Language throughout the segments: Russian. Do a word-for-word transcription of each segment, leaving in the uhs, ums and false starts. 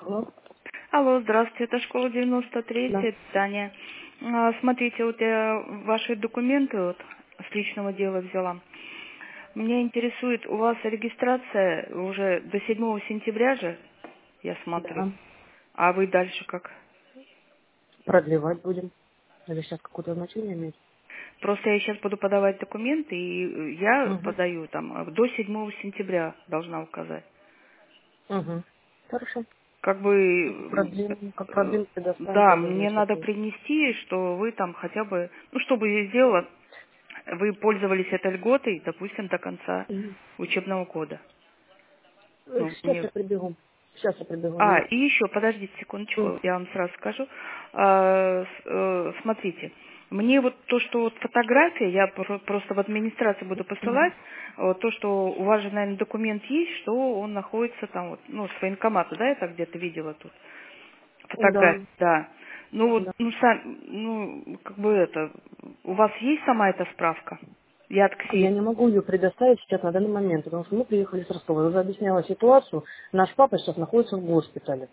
Алло? Алло, здравствуйте, это школа девяносто три, Да. это Таня. А, Смотрите, вот я ваши документы вот с личного дела взяла. Меня интересует, у вас регистрация уже до седьмого сентября же, я смотрю. Да. А вы дальше как? Продлевать будем. Это сейчас какое-то значение имеет? Просто я сейчас буду подавать документы, и я Угу. подаю там а, до седьмого сентября должна указать. Угу. Хорошо. Как бы, Продлим, как э, продлим, предоставим да, тогда мне надо замечательно. принести, что вы там хотя бы, ну, чтобы я сделала, вы пользовались этой льготой, допустим, до конца Мгм. учебного года. Э, Ну, Сейчас мне... я прибегу. Сейчас я прибегу, А, минут. и еще, подождите секундочку, Мгм. я вам сразу скажу. А, с- э, смотрите, мне вот то, что вот фотография, я про- просто в администрацию буду посылать, вот то, что у вас же, наверное, документ есть, что он находится там, вот, ну, с военкомата, да, я так где-то видела тут. Да, Фотография, да. Ну вот, да. ну, сам, ну, как бы это, у вас есть сама эта справка? Я от Я Ксении. не могу ее предоставить сейчас на данный момент, потому что мы приехали с Ростова. Я уже объясняла ситуацию. Наш папа сейчас находится в госпитале.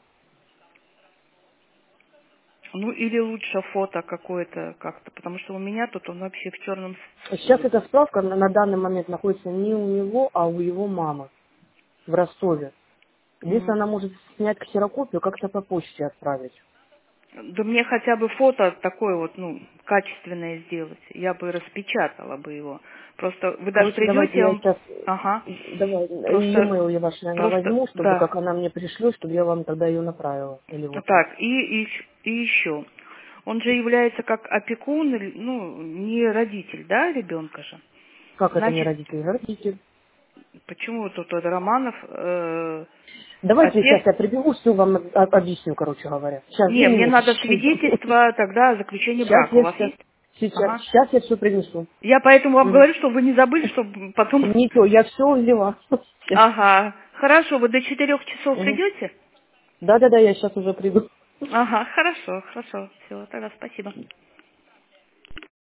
Ну, или лучше фото какое-то как-то, потому что у меня тут он вообще в черном... Сейчас эта справка на, на данный момент находится не у него, а у его мамы в Ростове. Единственное, она может снять ксерокопию, как-то по почте отправить. Да мне хотя бы фото такое вот, ну, качественное сделать. Я бы распечатала бы его. Просто вы даже Короче, давайте придете, я я вам... сейчас, Ага. давай, Просто, e-mail я ваш, наверное, просто, возьму, чтобы да. как она мне пришлет, чтобы я вам тогда ее направила. Или вот так. Так, и, и, и еще. Он же является как опекун, или, ну, не родитель, да, ребенка же. Как это не Значит, родители? Родители. почему тут вот Романов э, Давайте отец? сейчас я прибегу, все вам об- объясню, короче говоря. Сейчас, две Не, мне надо минуточки. свидетельство тогда о заключении Сейчас брака. У я вас сейчас, есть? сейчас, Ага. сейчас я все принесу. Я поэтому вам Мгм. говорю, чтобы вы не забыли, чтобы потом... Ничего, я все взяла. Сейчас. Ага. Хорошо, вы до четырех часов Мгм. придете? Да-да-да, я сейчас уже приду. Ага, хорошо, хорошо. Все, тогда спасибо.